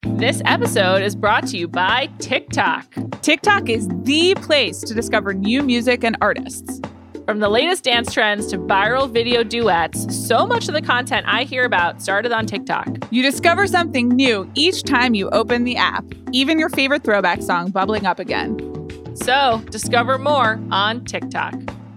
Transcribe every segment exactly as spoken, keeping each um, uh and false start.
This episode is brought to you by TikTok. TikTok is the place to discover new music and artists. From the latest dance trends to viral video duets, so much of the content I hear about started on TikTok. You discover something new each time you open the app, even your favorite throwback song bubbling up again. So, discover more on TikTok.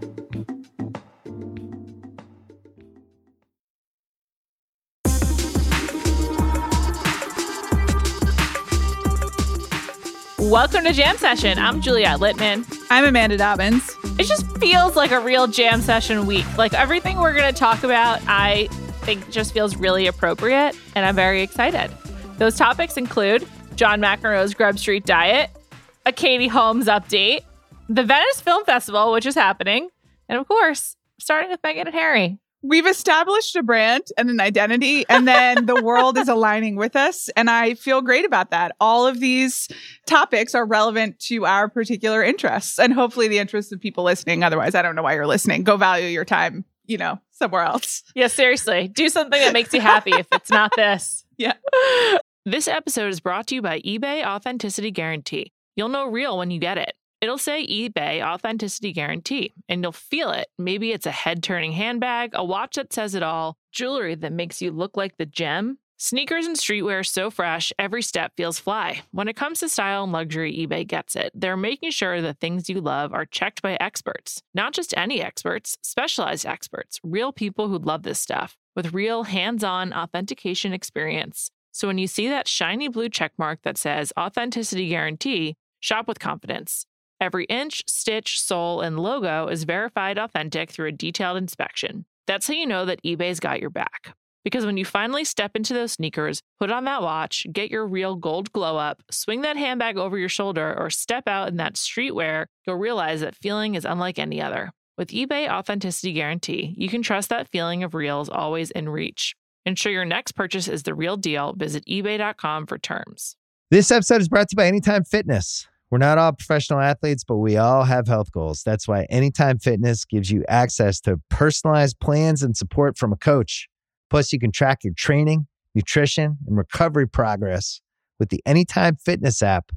Welcome to Jam Session. I'm Juliette Littman. I'm Amanda Dobbins. It just feels like a real Jam Session week. Like everything we're going to talk about, I think just feels really appropriate, and I'm very excited. Those topics include John McEnroe's Grub Street Diet, a Katie Holmes update, the Venice Film Festival, which is happening, and of course, starting with Meghan and Harry. We've established a brand and an identity, and then the world is aligning with us. And I feel great about that. All of these topics are relevant to our particular interests and hopefully the interests of people listening. Otherwise, I don't know why you're listening. Go value your time, you know, somewhere else. Yeah, seriously. Do something that makes you happy if it's not this. Yeah. This episode is brought to you by eBay Authenticity Guarantee. You'll know real when you get it. It'll say eBay Authenticity Guarantee, and you'll feel it. Maybe it's a head-turning handbag, a watch that says it all, jewelry that makes you look like the gem, sneakers and streetwear so fresh, every step feels fly. When it comes to style and luxury, eBay gets it. They're making sure the things you love are checked by experts. Not just any experts, specialized experts, real people who love this stuff, with real hands-on authentication experience. So when you see that shiny blue checkmark that says Authenticity Guarantee, shop with confidence. Every inch, stitch, sole, and logo is verified authentic through a detailed inspection. That's how you know that eBay's got your back. Because when you finally step into those sneakers, put on that watch, get your real gold glow up, swing that handbag over your shoulder, or step out in that streetwear, you'll realize that feeling is unlike any other. With eBay Authenticity Guarantee, you can trust that feeling of real is always in reach. Ensure your next purchase is the real deal. Visit ebay dot com for terms. This episode is brought to you by Anytime Fitness. We're not all professional athletes, but we all have health goals. That's why Anytime Fitness gives you access to personalized plans and support from a coach. Plus, you can track your training, nutrition, and recovery progress with the Anytime Fitness app,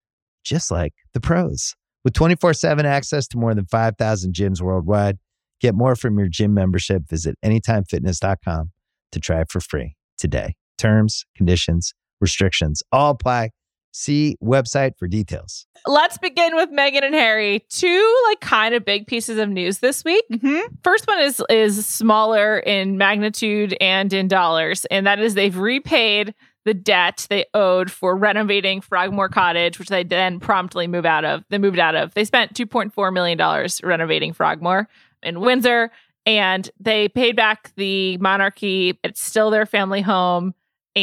just like the pros. With twenty-four seven access to more than five thousand gyms worldwide, get more from your gym membership. Visit anytime fitness dot com to try it for free today. Terms, conditions, restrictions all apply. See website for details. Let's begin with Meghan and Harry. Two like kind of big pieces of news this week. Mm-hmm. First one is is smaller in magnitude and in dollars, and that is they've repaid the debt they owed for renovating Frogmore Cottage, which they then promptly move out of. They moved out of. They spent two point four million dollars renovating Frogmore in Windsor, and they paid back the Monarchy. It's still their family home.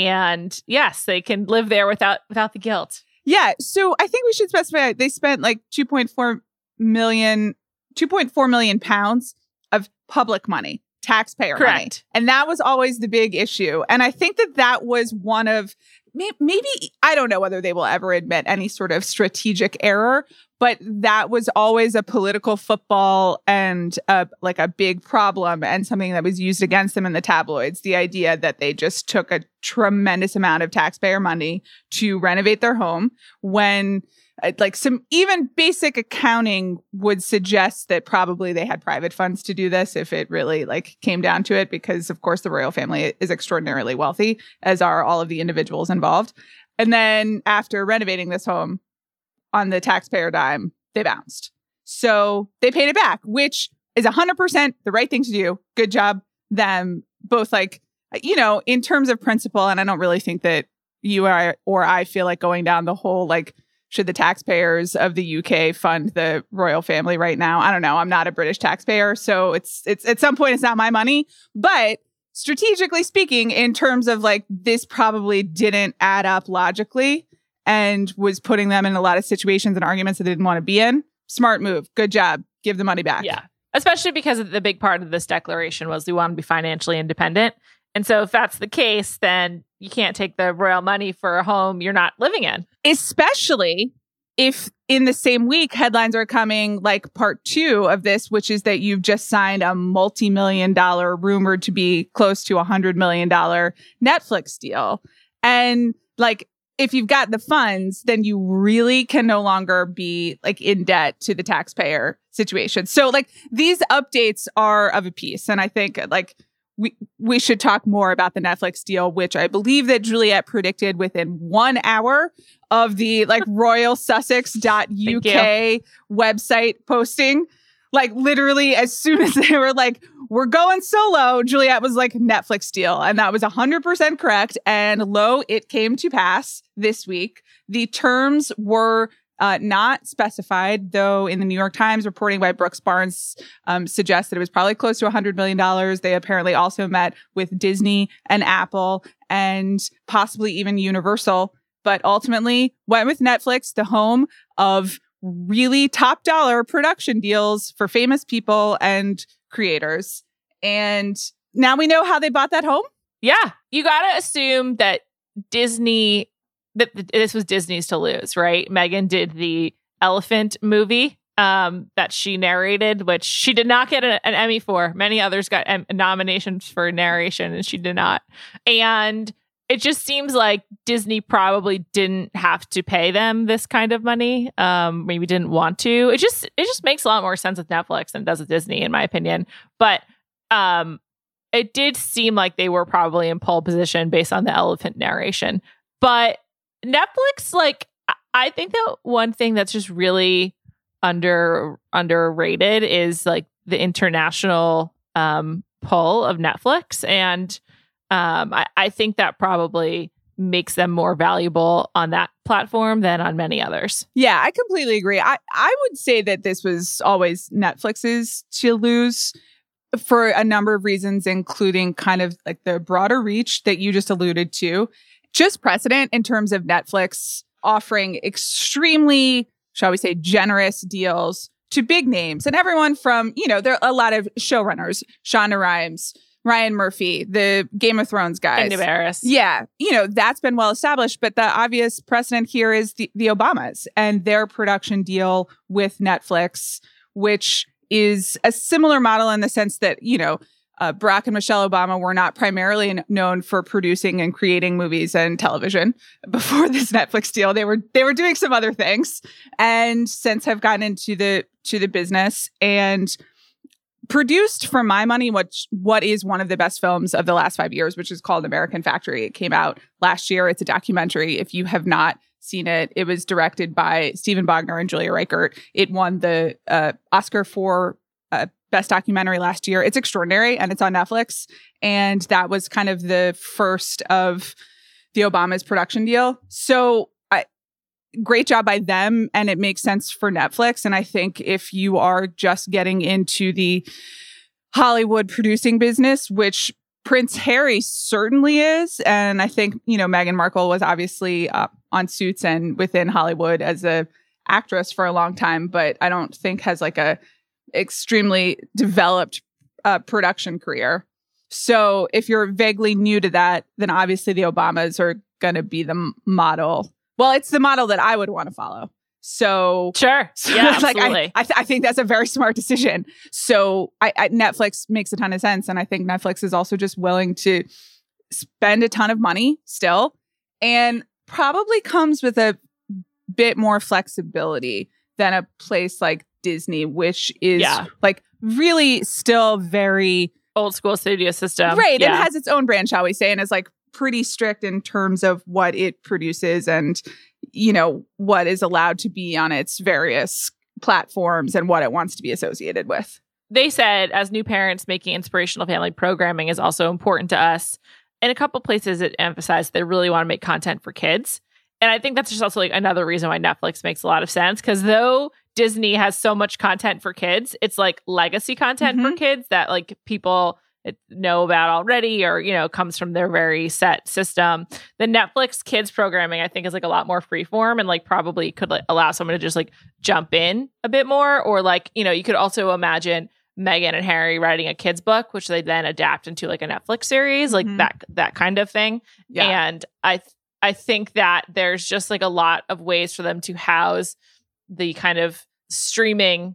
And yes, they can live there without without the guilt. Yeah. So I think we should specify they spent like two point four million, two point four million pounds of public money, taxpayer Correct. money. And that was always the big issue. And I think that that was one of maybe, I don't know whether they will ever admit any sort of strategic error, but that was always a political football and a, like a big problem and something that was used against them in the tabloids. The idea that they just took a tremendous amount of taxpayer money to renovate their home when uh, like some even basic accounting would suggest that probably they had private funds to do this if it really like came down to it, because of course the royal family is extraordinarily wealthy, as are all of the individuals involved. And then after renovating this home, on the taxpayer dime, they bounced. So they paid it back, which is one hundred percent the right thing to do. Good job, them. Both like, you know, in terms of principle, and I don't really think that you or I, or I feel like going down the whole, like, should the taxpayers of the U K fund the royal family right now? I don't know. I'm not a British taxpayer. So it's, it's at some point, it's not my money. But strategically speaking, in terms of like, this probably didn't add up logically and was putting them in a lot of situations and arguments that they didn't want to be in. Smart move. Good job. Give the money back. Yeah. Especially because the big part of this declaration was we want to be financially independent. And so if that's the case, then you can't take the royal money for a home you're not living in. Especially if in the same week, headlines are coming like part two of this, which is that you've just signed a multi-million dollar, rumored to be close to a hundred million dollar Netflix deal. And like, if you've got the funds, then you really can no longer be like in debt to the taxpayer situation. So like these updates are of a piece. And I think like we we should talk more about the Netflix deal, which I believe that Juliet predicted within one hour of the like royal sussex dot U K website posting. Like literally as soon as they were like, we're going solo, Juliet was like, Netflix deal. And that was one hundred percent correct. And lo, it came to pass this week. The terms were uh, not specified, though in the New York Times reporting by Brooks Barnes um, suggests that it was probably close to one hundred million dollars. They apparently also met with Disney and Apple and possibly even Universal, but ultimately went with Netflix, the home of really top dollar production deals for famous people and creators. And now we know how they bought that home. Yeah. You got to assume that Disney, that this was Disney's to lose, right? Megan did the Elephant movie um, that she narrated, which she did not get a, an Emmy for. Many others got em- nominations for narration and she did not. And it just seems like Disney probably didn't have to pay them this kind of money. Um, maybe didn't want to. It just it just makes a lot more sense with Netflix than it does with Disney, in my opinion. But um, it did seem like they were probably in pole position based on the Elephant narration. But Netflix, like, I think that one thing that's just really under underrated is like the international um, pull of Netflix. And Um, I, I think that probably makes them more valuable on that platform than on many others. Yeah, I completely agree. I, I would say that this was always Netflix's to lose for a number of reasons, including kind of like the broader reach that you just alluded to. Just precedent in terms of Netflix offering extremely, shall we say, generous deals to big names and everyone from, you know, there are a lot of showrunners, Shonda Rhimes, Ryan Murphy, the Game of Thrones guys. Andy Barris. Yeah. You know, that's been well established. But the obvious precedent here is the, the Obamas and their production deal with Netflix, which is a similar model in the sense that, you know, uh, Barack and Michelle Obama were not primarily n- known for producing and creating movies and television before this Netflix deal. They were they were doing some other things and since have gotten into the to the business and produced, for my money, what, what is one of the best films of the last five years, which is called American Factory. It came out last year. It's a documentary. If you have not seen it, it was directed by Steven Bogner and Julia Reichert. It won the uh, Oscar for uh, Best Documentary last year. It's extraordinary, and it's on Netflix. And that was kind of the first of the Obama's production deal. So great job by them, and it makes sense for Netflix. And I think if you are just getting into the Hollywood producing business, which Prince Harry certainly is, and I think, you know, Meghan Markle was obviously uh, on Suits and within Hollywood as a actress for a long time, but I don't think has like a extremely developed uh, production career. So if you're vaguely new to that, then obviously the Obamas are going to be the m- model. Well, it's the model that I would want to follow. So sure, so yeah, like absolutely. I, I, th- I think that's a very smart decision. So I, I, Netflix makes a ton of sense, and I think Netflix is also just willing to spend a ton of money still, and probably comes with a bit more flexibility than a place like Disney, which is yeah. like really still very old school studio system, right? Yeah. And has its own brand, shall we say, and is like pretty strict in terms of what it produces and, you know, what is allowed to be on its various platforms and what it wants to be associated with. They said, as new parents, making inspirational family programming is also important to us. In a couple places, it emphasized they really want to make content for kids. And I think that's just also like another reason why Netflix makes a lot of sense. Because though Disney has so much content for kids, it's like legacy content Mm-hmm. for kids that like people know about already, or, you know, comes from their very set system. The Netflix kids programming, I think, is like a lot more freeform and like probably could like, allow someone to just like jump in a bit more. Or like, you know, you could also imagine Meghan and Harry writing a kids book, which they then adapt into like a Netflix series, like Mhm. that that kind of thing. Yeah. And I th- I think that there's just like a lot of ways for them to house the kind of streaming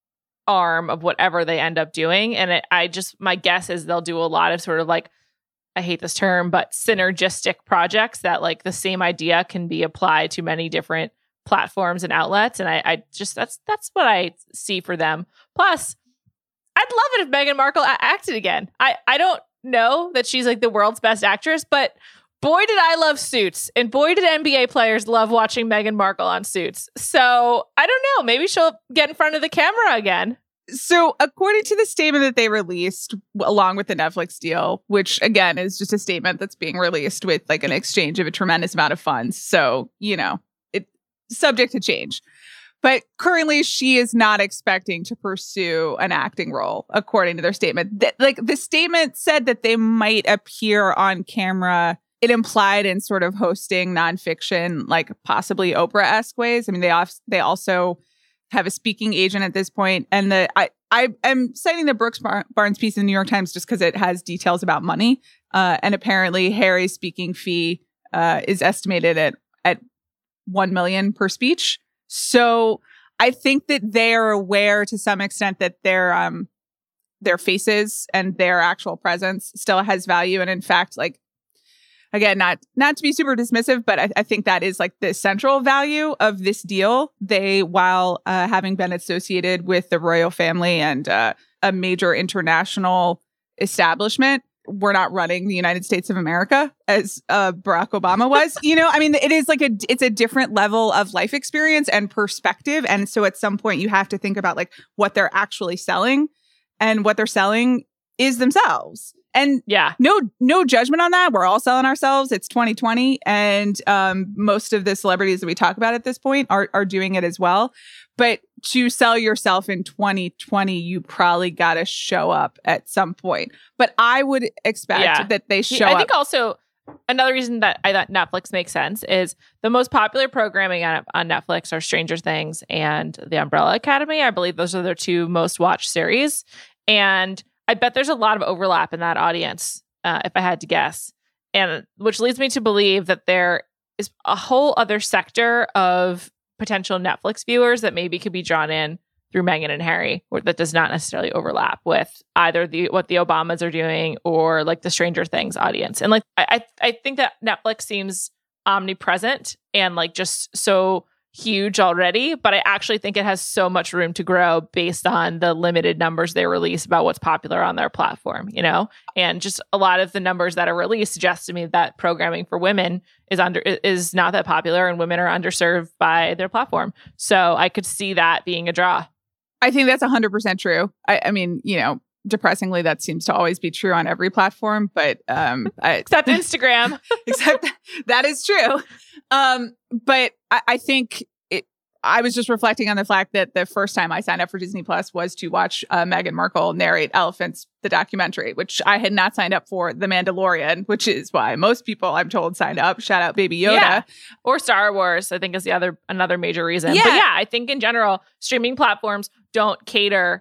arm of whatever they end up doing. And it, I just, my guess is they'll do a lot of sort of like I hate this term, but synergistic projects that like the same idea can be applied to many different platforms and outlets. And I, I just, that's, that's what I see for them. Plus, I'd love it if Meghan Markle a- acted again. I, I don't know that she's like the world's best actress, but boy, did I love Suits. And boy, did N B A players love watching Meghan Markle on Suits. So I don't know. Maybe she'll get in front of the camera again. So according to the statement that they released along with the Netflix deal, which again is just a statement that's being released with like an exchange of a tremendous amount of funds. So, you know, it's subject to change. But currently she is not expecting to pursue an acting role, according to their statement. Th- like the statement said that they might appear on camera. It implied in sort of hosting nonfiction, like possibly Oprah-esque ways. I mean, they off- they also have a speaking agent at this point. And the I, I am citing the Brooks Bar- Barnes piece in the New York Times just because it has details about money. Uh, and apparently Harry's speaking fee uh, is estimated at, at one million dollars per speech. So I think that they are aware to some extent that their, um, their faces and their actual presence still has value. And in fact, like, Again, not not to be super dismissive, but I, I think that is like the central value of this deal. They, while uh, having been associated with the royal family and uh, a major international establishment, we're not running the United States of America as uh, Barack Obama was. You know, I mean, it is like a it's a different level of life experience and perspective. And so at some point you have to think about like what they're actually selling, and what they're selling is themselves. And yeah, no, no judgment on that. We're all selling ourselves. It's twenty twenty. And um, most of the celebrities that we talk about at this point are, are doing it as well. But to sell yourself in twenty twenty, you probably got to show up at some point. But I would expect yeah. that they show I up. I think also another reason that I thought Netflix makes sense is the most popular programming on, on Netflix are Stranger Things and The Umbrella Academy. I believe those are their two most watched series. And I bet there's a lot of overlap in that audience, uh, if I had to guess. And which leads me to believe that there is a whole other sector of potential Netflix viewers that maybe could be drawn in through Meghan and Harry, or that does not necessarily overlap with either the what the Obamas are doing or like the Stranger Things audience. And like I I think that Netflix seems omnipresent and like just so huge already, but I actually think it has so much room to grow based on the limited numbers they release about what's popular on their platform, you know? And just a lot of the numbers that are released suggest to me that programming for women is under is not that popular, and women are underserved by their platform. So I could see that being a draw. I think that's one hundred percent true. I, I mean, you know, depressingly, that seems to always be true on every platform, but um, I, except Instagram. Except that is true. Um, but I, I think it, I was just reflecting on the fact that the first time I signed up for Disney Plus was to watch uh, Meghan Markle narrate Elephants, the documentary, which I had not signed up for The Mandalorian, which is why most people, I'm told, signed up. Shout out Baby Yoda. Yeah. Or Star Wars, I think is the other another major reason. Yeah. But yeah, I think in general, streaming platforms don't cater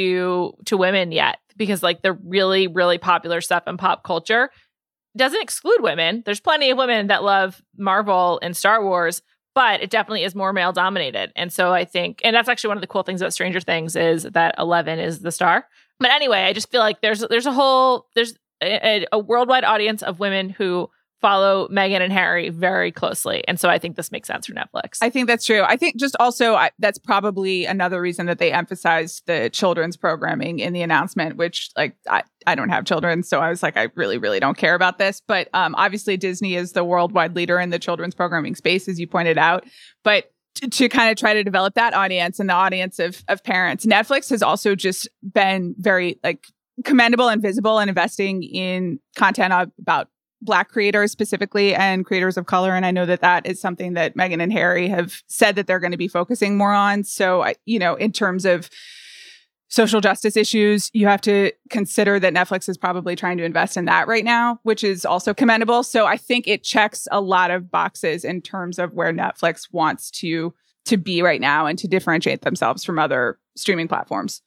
to to women yet, because like the really, really popular stuff in pop culture doesn't exclude women. There's plenty of women that love Marvel and Star Wars, but it definitely is more male dominated. And so I think, and that's actually one of the cool things about Stranger Things is that Eleven is the star. But anyway, I just feel like there's there's a whole, there's a, a worldwide audience of women who follow Meghan and Harry very closely. And so I think this makes sense for Netflix. I think that's true. I think just also I, that's probably another reason that they emphasized the children's programming in the announcement, which like I, I don't have children. So I was like, I really, really don't care about this. But um, obviously Disney is the worldwide leader in the children's programming space, as you pointed out. But to, to kind of try to develop that audience and the audience of, of parents, Netflix has also just been very like commendable and visible and investing in content about Black creators specifically and creators of color. And I know that that is something that Meghan and Harry have said that they're going to be focusing more on. So, I, you know, in terms of social justice issues, you have to consider that Netflix is probably trying to invest in that right now, which is also commendable. So I think it checks a lot of boxes in terms of where Netflix wants to, to be right now and to differentiate themselves from other streaming platforms.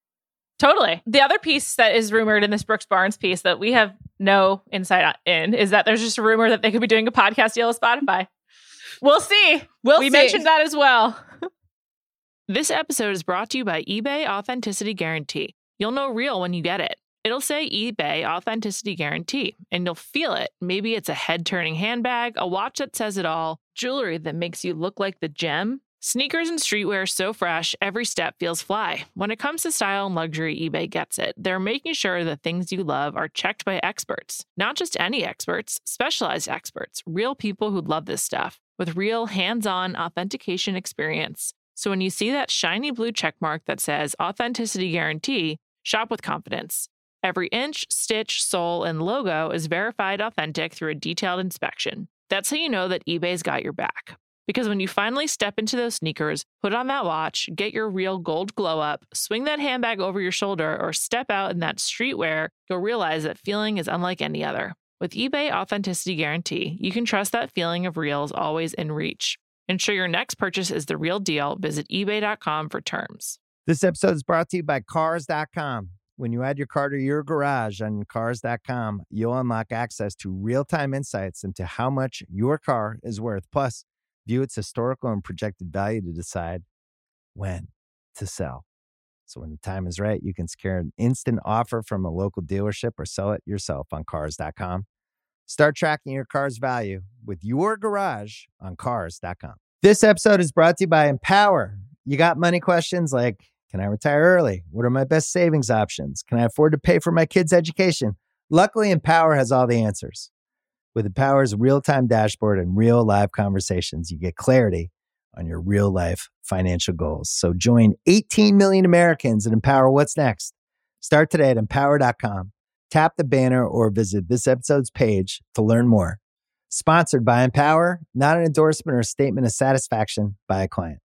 Totally. The other piece that is rumored in this Brooks Barnes piece that we have no insight in is that there's just a rumor that they could be doing a podcast deal with Spotify. We'll see. We'll we see. mentioned that as well. This episode is brought to you by eBay Authenticity Guarantee. You'll know real when you get it. It'll say eBay Authenticity Guarantee, and you'll feel it. Maybe it's a head-turning handbag, a watch that says it all, jewelry that makes you look like the gem. Sneakers and streetwear so fresh, every step feels fly. When it comes to style and luxury, eBay gets it. They're making sure the things you love are checked by experts. Not just any experts, specialized experts, real people who love this stuff, with real hands-on authentication experience. So when you see that shiny blue checkmark that says Authenticity Guarantee, shop with confidence. Every inch, stitch, sole, and logo is verified authentic through a detailed inspection. That's how you know that eBay's got your back. Because when you finally step into those sneakers, put on that watch, get your real gold glow up, swing that handbag over your shoulder, or step out in that streetwear, you'll realize that feeling is unlike any other. With eBay Authenticity Guarantee, you can trust that feeling of real is always in reach. Ensure your next purchase is the real deal. Visit ebay dot com for terms. This episode is brought to you by Cars dot com. When you add your car to your garage on Cars dot com, you'll unlock access to real-time insights into how much your car is worth. Plus, view its historical and projected value to decide when to sell. So when the time is right, you can secure an instant offer from a local dealership or sell it yourself on Cars dot com. Start tracking your car's value with your garage on Cars dot com. This episode is brought to you by Empower. You got money questions like, can I retire early? What are my best savings options? Can I afford to pay for my kids' education? Luckily, Empower has all the answers. With Empower's real-time dashboard and real live conversations, you get clarity on your real-life financial goals. So join eighteen million Americans and Empower what's next. Start today at empower dot com. Tap the banner or visit this episode's page to learn more. Sponsored by Empower, not an endorsement or a statement of satisfaction by a client.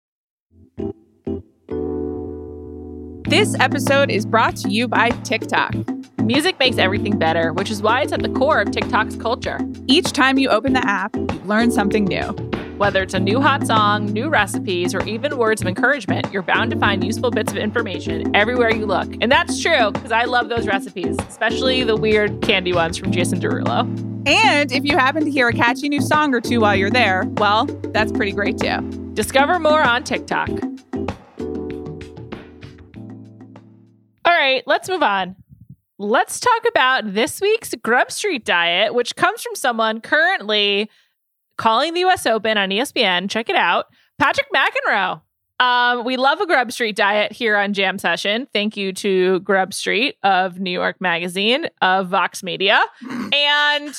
This episode is brought to you by TikTok. Music makes everything better, which is why it's at the core of TikTok's culture. Each time you open the app, you learn something new. Whether it's a new hot song, new recipes, or even words of encouragement, you're bound to find useful bits of information everywhere you look. And that's true, because I love those recipes, especially the weird candy ones from Jason Derulo. And if you happen to hear a catchy new song or two while you're there, well, that's pretty great too. Discover more on TikTok. All right, let's move on. Let's talk about this week's Grub Street diet, which comes from someone currently calling the U S Open on E S P N. Check it out. Patrick McEnroe. Um, we love a Grub Street diet here on Jam Session. Thank you to Grub Street of New York Magazine, of Vox Media. And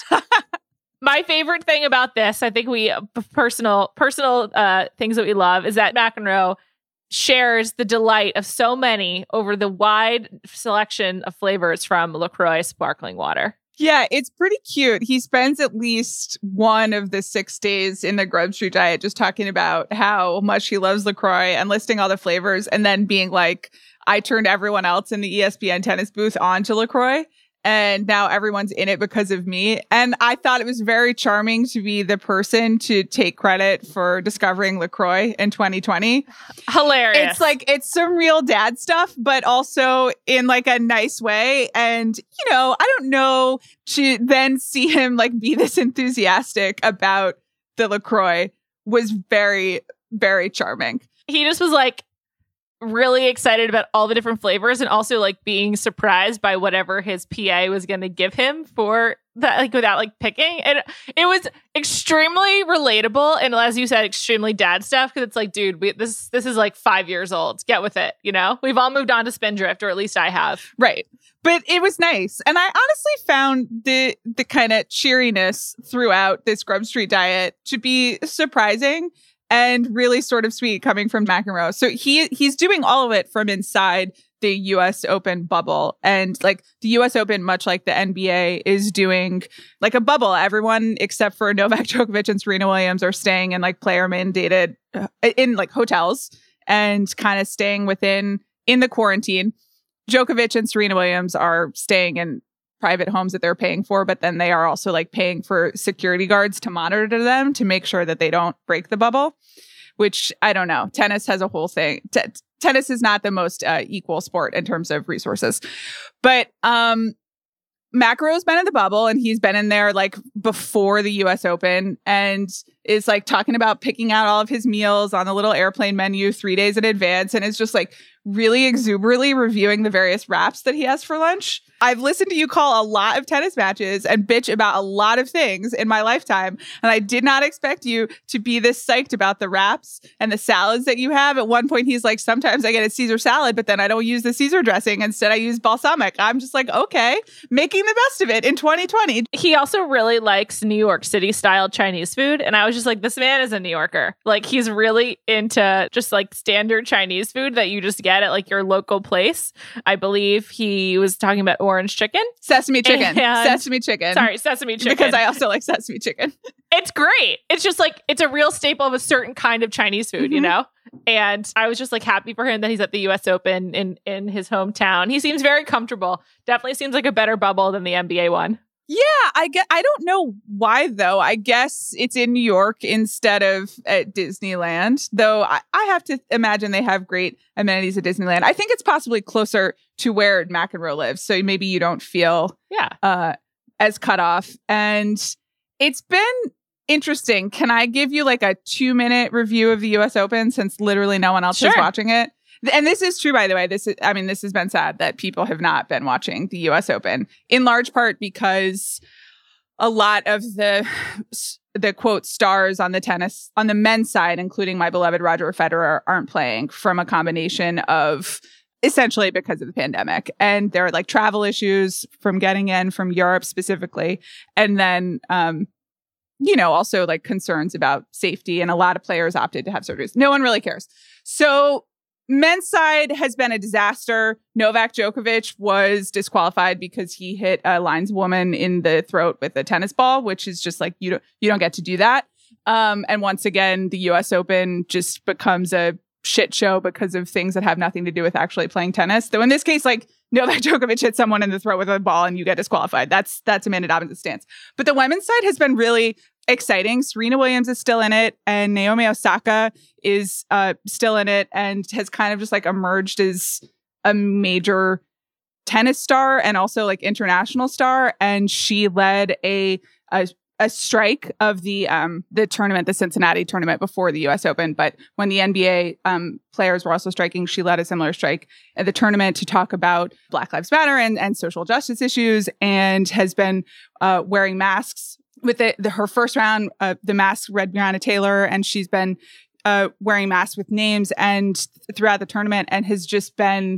my favorite thing about this, I think we personal personal uh, things that we love, is that McEnroe shares the delight of so many over the wide selection of flavors from LaCroix sparkling water. Yeah, it's pretty cute. He spends at least one of the six days in the Grub Street diet just talking about how much he loves LaCroix and listing all the flavors, and then being like, I turned everyone else in the E S P N tennis booth onto LaCroix, and now everyone's in it because of me. And I thought it was very charming to be the person to take credit for discovering LaCroix in twenty twenty. Hilarious. It's like, it's some real dad stuff, but also in like a nice way. And, you know, I don't know, to then see him like be this enthusiastic about the LaCroix was very, very charming. He just was like, really excited about all the different flavors, and also like being surprised by whatever his P A was going to give him for that, like without like picking. And it was extremely relatable, and as you said, extremely dad stuff, because it's like, dude, we, this this is like five years old. Get with it, you know. We've all moved on to Spindrift, or at least I have. Right, but it was nice, and I honestly found the the kind of cheeriness throughout this Grub Street diet to be surprising and really sort of sweet coming from McEnroe. So he he's doing all of it from inside the U S Open bubble. And like the U S Open, much like the N B A, is doing like a bubble. Everyone except for Novak Djokovic and Serena Williams are staying in like player mandated uh, in like hotels and kind of staying within in the quarantine. Djokovic and Serena Williams are staying in private homes that they're paying for, but then they are also like paying for security guards to monitor them to make sure that they don't break the bubble, which I don't know. Tennis has a whole thing. T- tennis is not the most uh, equal sport in terms of resources, but um, McEnroe's been in the bubble, and he's been in there like before the U S Open, and is like talking about picking out all of his meals on the little airplane menu three days in advance and is just like really exuberantly reviewing the various wraps that he has for lunch. I've listened to you call a lot of tennis matches and bitch about a lot of things in my lifetime. And I did not expect you to be this psyched about the wraps and the salads that you have. At one point, he's like, sometimes I get a Caesar salad, but then I don't use the Caesar dressing. Instead, I use balsamic. I'm just like, okay, making the best of it in twenty twenty. He also really likes New York City style Chinese food. And I was just like, this man is a New Yorker. Like, he's really into just like standard Chinese food that you just get at like your local place. I believe he was talking about orange chicken. Sesame chicken. And, sesame chicken. Sorry, sesame chicken. Because I also like sesame chicken. It's great. It's just like, it's a real staple of a certain kind of Chinese food, mm-hmm. you know? And I was just like happy for him that he's at the U S Open in, in his hometown. He seems very comfortable. Definitely seems like a better bubble than the N B A one. Yeah, I get. I don't know why though. I guess it's in New York instead of at Disneyland. Though I, I have to imagine they have great amenities at Disneyland. I think it's possibly closer to where McEnroe lives, so maybe you don't feel yeah uh, as cut off. And it's been interesting. Can I give you like a two minute review of the U S Open since literally no one else sure. is watching it? And this is true, by the way. This is, I mean, this has been sad that people have not been watching the U S Open, in large part because a lot of the, the quote, stars on the tennis, on the men's side, including my beloved Roger Federer, aren't playing from a combination of essentially because of the pandemic. And there are like travel issues from getting in from Europe specifically. And then, um, you know, also like concerns about safety. And a lot of players opted to have surgeries. No one really cares. So, men's side has been a disaster. Novak Djokovic was disqualified because he hit a lineswoman in the throat with a tennis ball, which is just like, you don't, you don't get to do that. Um, and once again, the U S Open just becomes a shit show because of things that have nothing to do with actually playing tennis. Though in this case, like Novak Djokovic hit someone in the throat with a ball and you get disqualified. That's, that's Amanda Dobbins' stance. But the women's side has been really exciting. Serena Williams is still in it, and Naomi Osaka is uh, still in it, and has kind of just like emerged as a major tennis star and also like international star. And she led a a, a strike of the um the tournament, the Cincinnati tournament before the U S Open. But when the N B A um players were also striking, she led a similar strike at the tournament to talk about Black Lives Matter and and social justice issues, and has been uh, wearing masks. With the, the her first round, uh, the mask read Breonna Taylor, and she's been uh, wearing masks with names and th- throughout the tournament, and has just been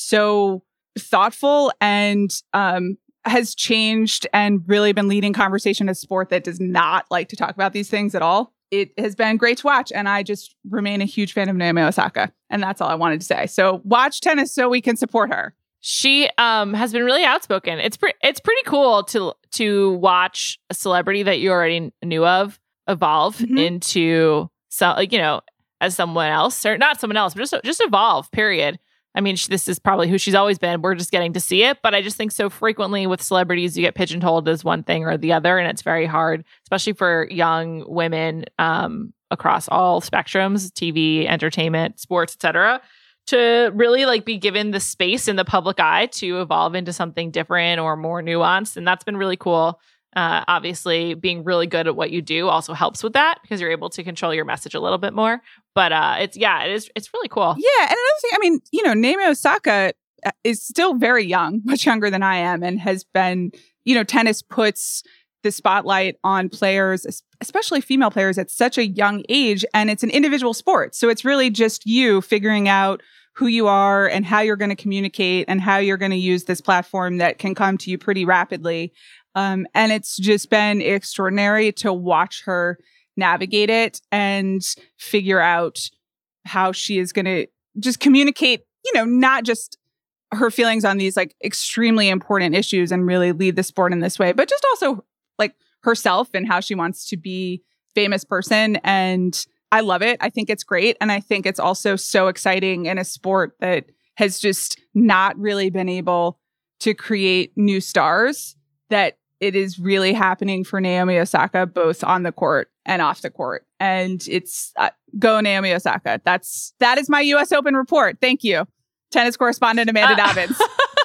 so thoughtful and um, has changed and really been leading conversation in a sport that does not like to talk about these things at all. It has been great to watch, and I just remain a huge fan of Naomi Osaka, and that's all I wanted to say. So watch tennis so we can support her. She um has been really outspoken. It's pretty it's pretty cool to to watch a celebrity that you already knew of evolve mm-hmm. into so like you know as someone else, or not someone else, but just just evolve. Period. I mean, she, this is probably who she's always been. We're just getting to see it, but I just think so frequently with celebrities, you get pigeonholed as one thing or the other, and it's very hard, especially for young women um across all spectrums: T V, entertainment, sports, et cetera, to really like be given the space in the public eye to evolve into something different or more nuanced. And that's been really cool. Uh, obviously, being really good at what you do also helps with that because you're able to control your message a little bit more. But uh, it's, yeah, it is. It's really cool. Yeah. And another thing, I mean, you know, Naomi Osaka is still very young, much younger than I am, and has been, you know, tennis puts the spotlight on players, especially female players, at such a young age. And it's an individual sport. So it's really just you figuring out who you are and how you're going to communicate and how you're going to use this platform that can come to you pretty rapidly. Um, and it's just been extraordinary to watch her navigate it and figure out how she is going to just communicate, you know, not just her feelings on these like extremely important issues and really lead the sport in this way, but just also like herself and how she wants to be a famous person. And I love it. I think it's great. And I think it's also so exciting in a sport that has just not really been able to create new stars, that it is really happening for Naomi Osaka, both on the court and off the court. And it's uh, go Naomi Osaka. That's, that is my U S Open report. Thank you. Tennis correspondent Amanda uh, Dobbins.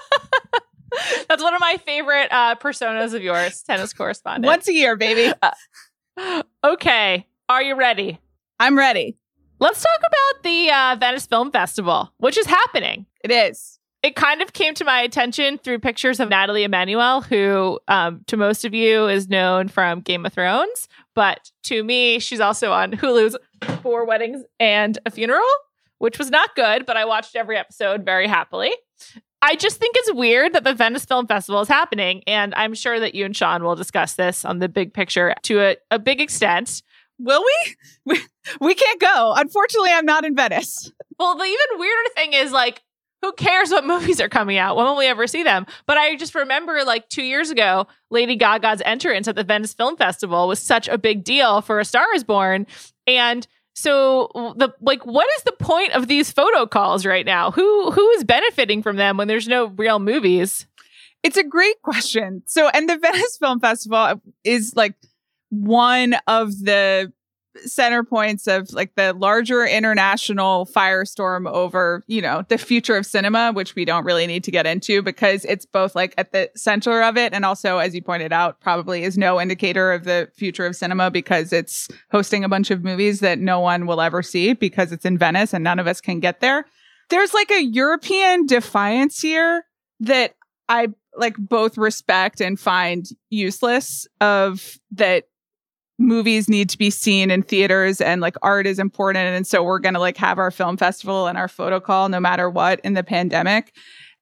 That's one of my favorite uh, personas of yours, tennis correspondent. Once a year, baby. Uh, okay. Are you ready? I'm ready. Let's talk about the uh, Venice Film Festival, which is happening. It is. It kind of came to my attention through pictures of Natalie Emmanuel, who um, to most of you is known from Game of Thrones. But to me, she's also on Hulu's Four Weddings and a Funeral, which was not good, but I watched every episode very happily. I just think it's weird that the Venice Film Festival is happening. And I'm sure that you and Sean will discuss this on the big picture to a, a big extent. Will we? we? We can't go. Unfortunately, I'm not in Venice. Well, the even weirder thing is, like, who cares what movies are coming out? When will we ever see them? But I just remember, like, two years ago, Lady Gaga's entrance at the Venice Film Festival was such a big deal for A Star Is Born. And so, the like, what is the point of these photo calls right now? Who Who is benefiting from them when there's no real movies? It's a great question. So, and the Venice Film Festival is, like, one of the center points of like the larger international firestorm over, you know, the future of cinema, which we don't really need to get into because it's both like at the center of it. And also, as you pointed out, probably is no indicator of the future of cinema because it's hosting a bunch of movies that no one will ever see because it's in Venice and none of us can get there. There's like a European defiance here that I like both respect and find useless of that. Movies need to be seen in theaters and like art is important. And so we're going to like have our film festival and our photo call no matter what in the pandemic.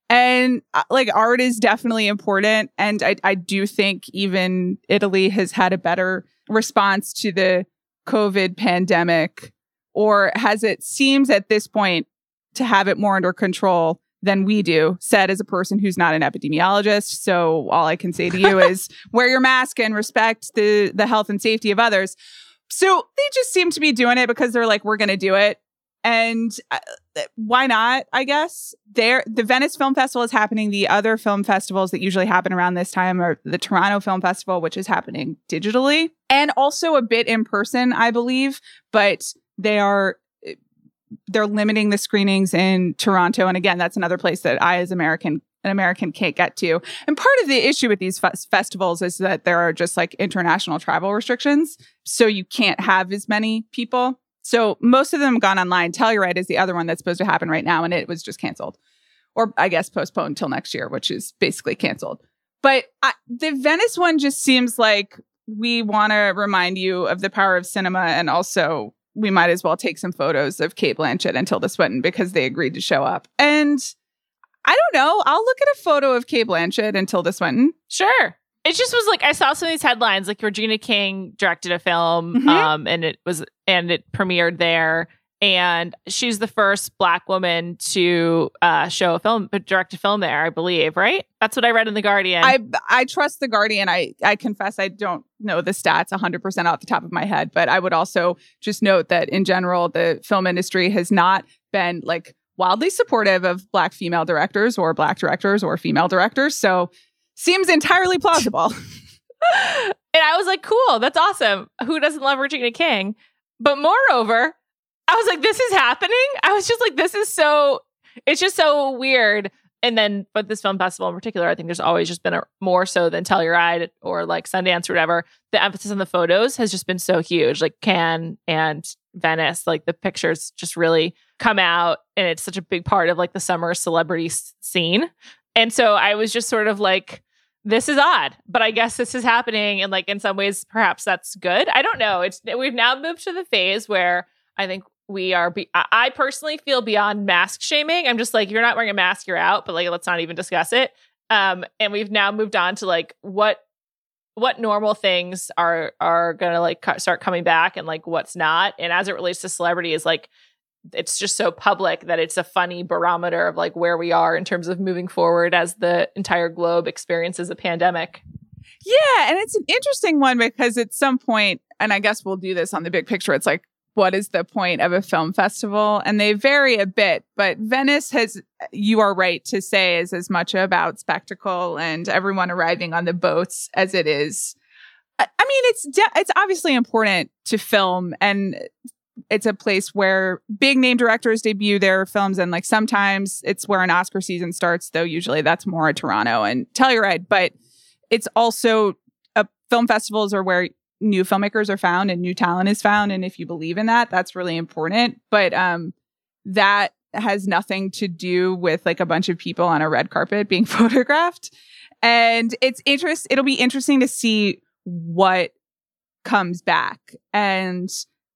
And uh, like art is definitely important. And I, I do think even Italy has had a better response to the COVID pandemic, or has it seems at this point to have it more under control than we do, said as a person who's not an epidemiologist. So all I can say to you is wear your mask and respect the, the health and safety of others. So they just seem to be doing it because they're like, we're going to do it. And uh, why not, I guess? There, the Venice Film Festival is happening. The other film festivals that usually happen around this time are the Toronto Film Festival, which is happening digitally and also a bit in person, I believe. But they are... they're limiting the screenings in Toronto. And again, that's another place that I, as American, an American can't get to. And part of the issue with these f- festivals is that there are just like international travel restrictions. So you can't have as many people. So most of them have gone online. Telluride is the other one that's supposed to happen right now. And it was just canceled, or I guess postponed until next year, which is basically canceled. But I, the Venice one just seems like we want to remind you of the power of cinema, and also we might as well take some photos of Cate Blanchett and Tilda Swinton because they agreed to show up. And I don't know. I'll look at a photo of Cate Blanchett and Tilda Swinton. Sure. It just was like, I saw some of these headlines, like Regina King directed a film, Mhm. um, and it was, and it premiered there. And she's the first Black woman to uh, show a film, direct a film there, I believe, right? That's what I read in The Guardian. I I trust The Guardian. I, I confess I don't know the stats one hundred percent off the top of my head, but I would also just note that in general, the film industry has not been like wildly supportive of Black female directors or Black directors or female directors. So seems entirely plausible. And I was like, cool, that's awesome. Who doesn't love Regina King? But moreover, I was like, this is happening. I was just like, this is so, it's just so weird. And then, but this film festival in particular, I think there's always just been a more so than Telluride or like Sundance or whatever. The emphasis on the photos has just been so huge, like Cannes and Venice, like the pictures just really come out, and it's such a big part of like the summer celebrity s- scene. And so I was just sort of like, this is odd, but I guess this is happening. And like, in some ways, perhaps that's good. I don't know. It's, we've now moved to the phase where I think we are, be- I personally feel beyond mask shaming. I'm just like, you're not wearing a mask, you're out, but like, let's not even discuss it. Um, and we've now moved on to like, what, what normal things are, are going to like cu- start coming back and like what's not. And as it relates to celebrity is like, it's just so public that it's a funny barometer of like where we are in terms of moving forward as the entire globe experiences a pandemic. Yeah. And it's an interesting one because at some point, and I guess we'll do this on the big picture, it's like, what is the point of a film festival? And they vary a bit, but Venice has, you are right to say, is as much about spectacle and everyone arriving on the boats as it is. I mean, it's de- it's obviously important to film, and it's a place where big name directors debut their films, and like sometimes it's where an Oscar season starts, though usually that's more at Toronto and Telluride. But it's also uh, film festivals are where new filmmakers are found and new talent is found. And if you believe in that, that's really important. But um, that has nothing to do with like a bunch of people on a red carpet being photographed. And it's interest. It'll be interesting to see what comes back and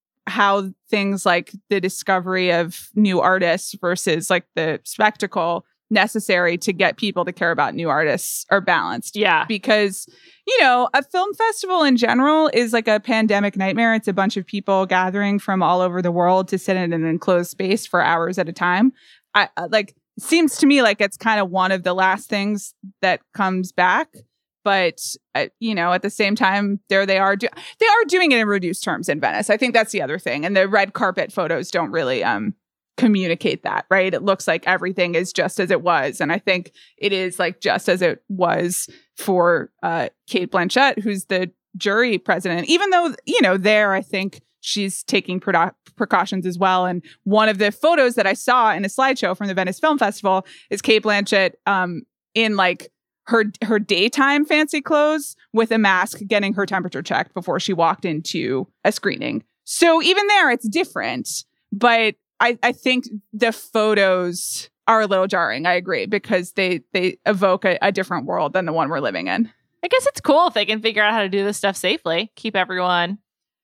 how things like the discovery of new artists versus like the spectacle necessary to get people to care about new artists are balanced. Yeah. Because, you know, a film festival in general is like a pandemic nightmare. It's a bunch of people gathering from all over the world to sit in an enclosed space for hours at a time. I like, it seems to me like it's kind of one of the last things that comes back. But, uh, you know, at the same time, there they are. Do- they are doing it in reduced terms in Venice. I think that's the other thing. And the red carpet photos don't really um, communicate that, right? It looks like everything is just as it was. And I think it is like just as it was for uh, Cate Blanchett, who's the jury president. Even though, you know, there, I think she's taking pre- precautions as well. And one of the photos that I saw in a slideshow from the Venice Film Festival is Cate Blanchett um, in like, her her daytime fancy clothes with a mask getting her temperature checked before she walked into a screening. So even there, it's different. But I, I think the photos are a little jarring. I agree, because they, they evoke a, a different world than the one we're living in. I guess it's cool if they can figure out how to do this stuff safely, keep everyone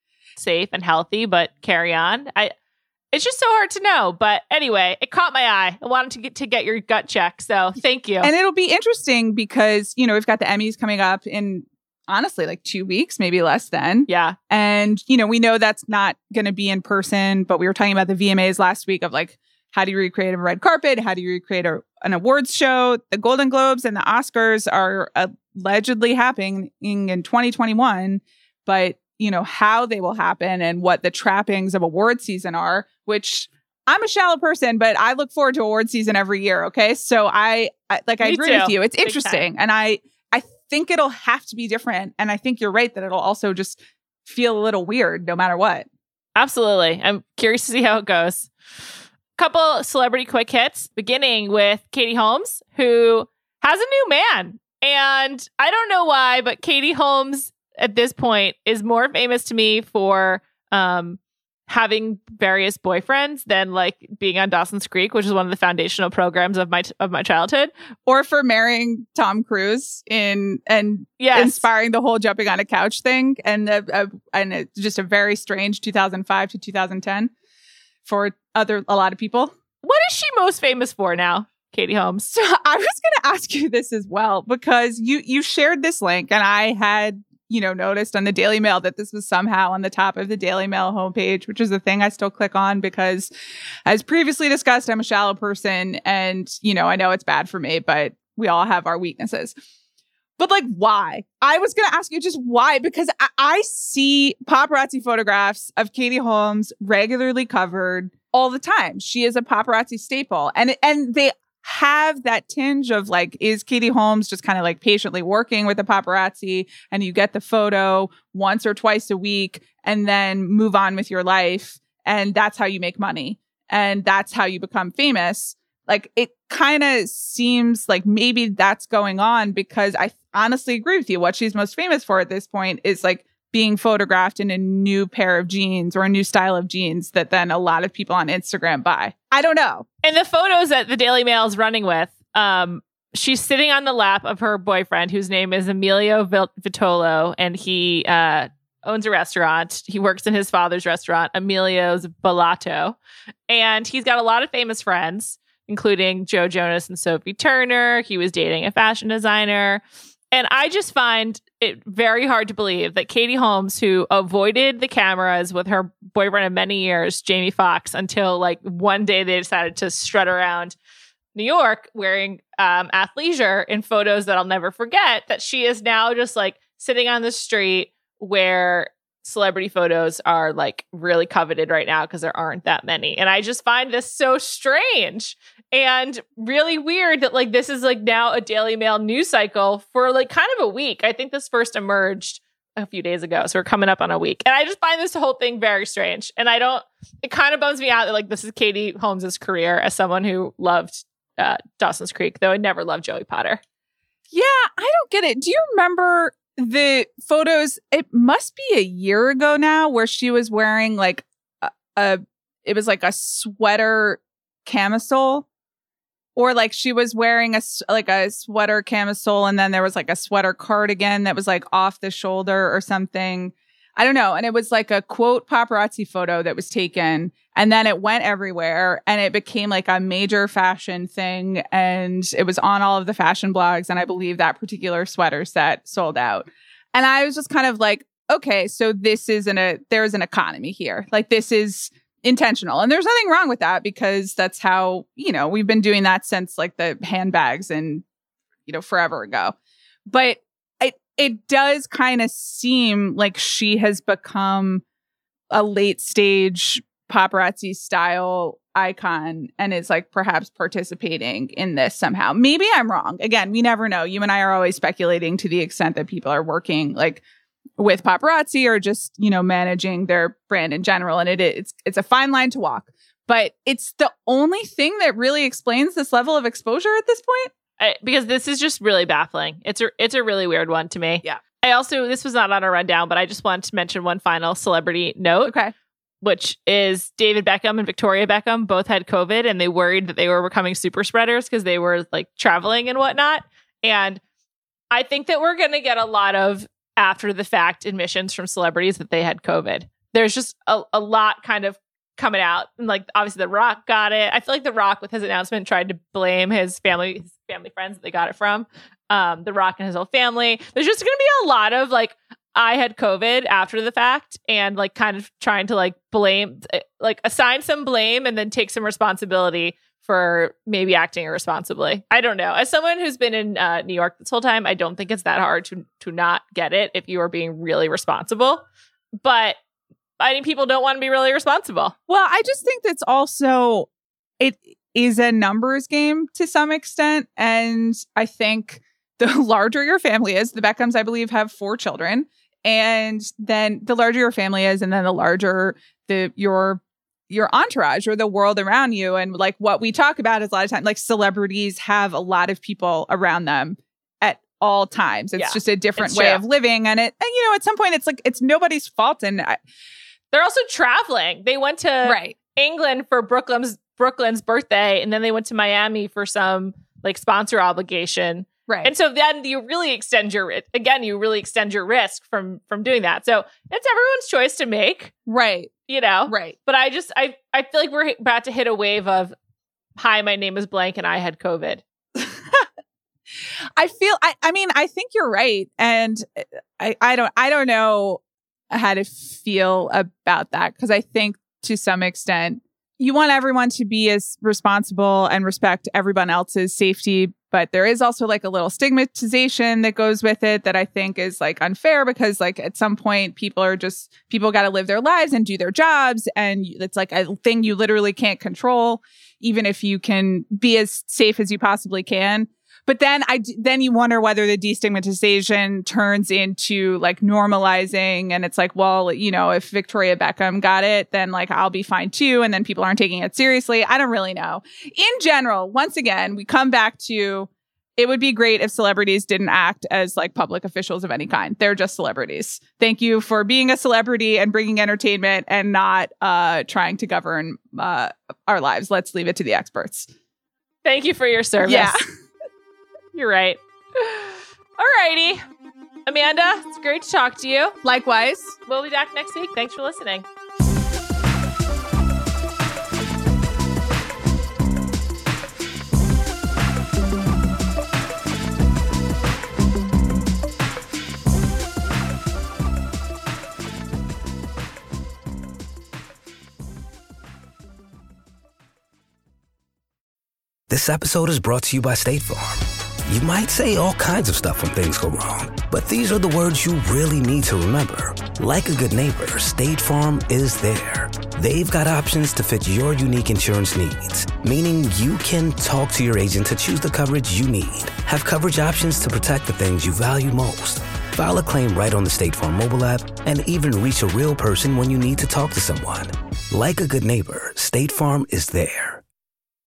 safe and healthy, but carry on. I It's just so hard to know. But anyway, it caught my eye. I wanted to get to get your gut check. So thank you. And it'll be interesting because, you know, we've got the Emmys coming up in, honestly, like two weeks, maybe less than. Yeah. And, you know, we know that's not going to be in person, but we were talking about the V M As last week of like, how do you recreate a red carpet? How do you recreate a, an awards show? The Golden Globes and the Oscars are allegedly happening in twenty twenty-one, but you know, how they will happen and what the trappings of award season are, which I'm a shallow person, but I look forward to award season every year. Okay. So I, I like, I Me agree too. with you. It's Big interesting. time. And I, I think it'll have to be different. And I think you're right that it'll also just feel a little weird no matter what. Absolutely. I'm curious to see how it goes. Couple celebrity quick hits, beginning with Katie Holmes, who has a new man. And I don't know why, but Katie Holmes at this point is more famous to me for um, having various boyfriends than like being on Dawson's Creek, which is one of the foundational programs of my of my childhood, or for marrying Tom Cruise in and yes. inspiring the whole jumping on a couch thing, and a, a, and it's just a very strange two thousand five to two thousand ten for other a lot of people. What is she most famous for now, Katie Holmes? So I was going to ask you this as well, because you you shared this link and I had, you know, noticed on the Daily Mail that this was somehow on the top of the Daily Mail homepage, which is the thing I still click on because, as previously discussed, I'm a shallow person and, you know, I know it's bad for me, but we all have our weaknesses. But like, why? I was going to ask you just why, because I, I see paparazzi photographs of Katie Holmes regularly covered all the time. She is a paparazzi staple. And, and they have that tinge of like, is Katie Holmes just kind of like patiently working with the paparazzi and you get the photo once or twice a week and then move on with your life. And that's how you make money. And that's how you become famous. Like, it kind of seems like maybe that's going on, because I honestly agree with you. What she's most famous for at this point is like being photographed in a new pair of jeans or a new style of jeans that then a lot of people on Instagram buy. I don't know. And the photos that the Daily Mail is running with, um, she's sitting on the lap of her boyfriend, whose name is Emilio Vitolo, and he uh, owns a restaurant. He works in his father's restaurant, Emilio's Ballato. And he's got a lot of famous friends, including Joe Jonas and Sophie Turner. He was dating a fashion designer. And I just find it very hard to believe that Katie Holmes, who avoided the cameras with her boyfriend of many years, Jamie Foxx, until like one day they decided to strut around New York wearing um, athleisure in photos that I'll never forget, that she is now just like sitting on the street where celebrity photos are like really coveted right now because there aren't that many. And I just find this so strange and really weird that like this is like now a Daily Mail news cycle for like kind of a week. I think this first emerged a few days ago, so we're coming up on a week. And I just find this whole thing very strange. And I don't, it kind of bums me out that like this is Katie Holmes's career as someone who loved uh, Dawson's Creek, though I never loved Joey Potter. Yeah, I don't get it. Do you remember the photos, it must be a year ago now, where she was wearing like a, a it was like a sweater camisole, or like she was wearing a like a sweater camisole, and then there was like a sweater cardigan that was like off the shoulder or something. I don't know. And it was like a quote paparazzi photo that was taken, and then it went everywhere, and it became like a major fashion thing, and it was on all of the fashion blogs, and I believe that particular sweater set sold out. And I was just kind of like, okay, so this isn't a there's an economy here. Like, this is intentional, and there's nothing wrong with that, because that's how, you know, we've been doing that since like the handbags and, you know, forever ago. But it does kind of seem like she has become a late stage paparazzi style icon and is like perhaps participating in this somehow. Maybe I'm wrong. Again, we never know. You and I are always speculating to the extent that people are working like with paparazzi or just, you know, managing their brand in general. And it, it's it's a fine line to walk. But it's the only thing that really explains this level of exposure at this point. I, because this is just really baffling. It's a it's a really weird one to me. Yeah. I also, this was not on a rundown, but I just wanted to mention one final celebrity note. Okay. Which is David Beckham and Victoria Beckham both had COVID, and they worried that they were becoming super spreaders because they were like traveling and whatnot. And I think that we're going to get a lot of after the fact admissions from celebrities that they had COVID. There's just a, a lot kind of coming out, and like obviously The Rock got it. I feel like The Rock with his announcement tried to blame his family, his family friends that they got it from. Um, The Rock and his whole family. There's just going to be a lot of like, I had COVID after the fact, and like kind of trying to like blame, like assign some blame and then take some responsibility for maybe acting irresponsibly. I don't know. As someone who's been in uh, New York this whole time, I don't think it's that hard to to not get it if you are being really responsible. But I think people don't want to be really responsible. Well, I just think that's also, it is a numbers game to some extent. And I think the larger your family is, the Beckhams, I believe, have four children. And then the larger your family is, and then the larger the your your entourage or the world around you. And like what we talk about is a lot of times, like celebrities have a lot of people around them at all times. It's yeah, just a different way true. of living. And it, and you know, at some point it's like, it's nobody's fault. And I, they're also traveling. They went to right. England for Brooklyn's Brooklyn's birthday, and then they went to Miami for some like sponsor obligation. Right. And so then you really extend your, again, you really extend your risk from from doing that. So it's everyone's choice to make. Right. You know? Right. But I just, I, I feel like we're about to hit a wave of, hi, my name is blank and I had COVID. I feel, I, I mean, I think you're right. And I, I don't, I don't know how to feel about that, because I think to some extent you want everyone to be as responsible and respect everyone else's safety. But there is also like a little stigmatization that goes with it that I think is like unfair, because like at some point people are just, people got to live their lives and do their jobs. And it's like a thing you literally can't control, even if you can be as safe as you possibly can. But then I, then you wonder whether the destigmatization turns into like normalizing. And it's like, well, you know, if Victoria Beckham got it, then like I'll be fine too. And then people aren't taking it seriously. I don't really know. In general, once again, we come back to, it would be great if celebrities didn't act as like public officials of any kind. They're just celebrities. Thank you for being a celebrity and bringing entertainment and not uh, trying to govern uh, our lives. Let's leave it to the experts. Thank you for your service. Yeah. You're right. All righty. Amanda, it's great to talk to you. Likewise. We'll be back next week. Thanks for listening. This episode is brought to you by State Farm. You might say all kinds of stuff when things go wrong, but these are the words you really need to remember. Like a good neighbor, State Farm is there. They've got options to fit your unique insurance needs, meaning you can talk to your agent to choose the coverage you need, have coverage options to protect the things you value most, file a claim right on the State Farm mobile app, and even reach a real person when you need to talk to someone. Like a good neighbor, State Farm is there.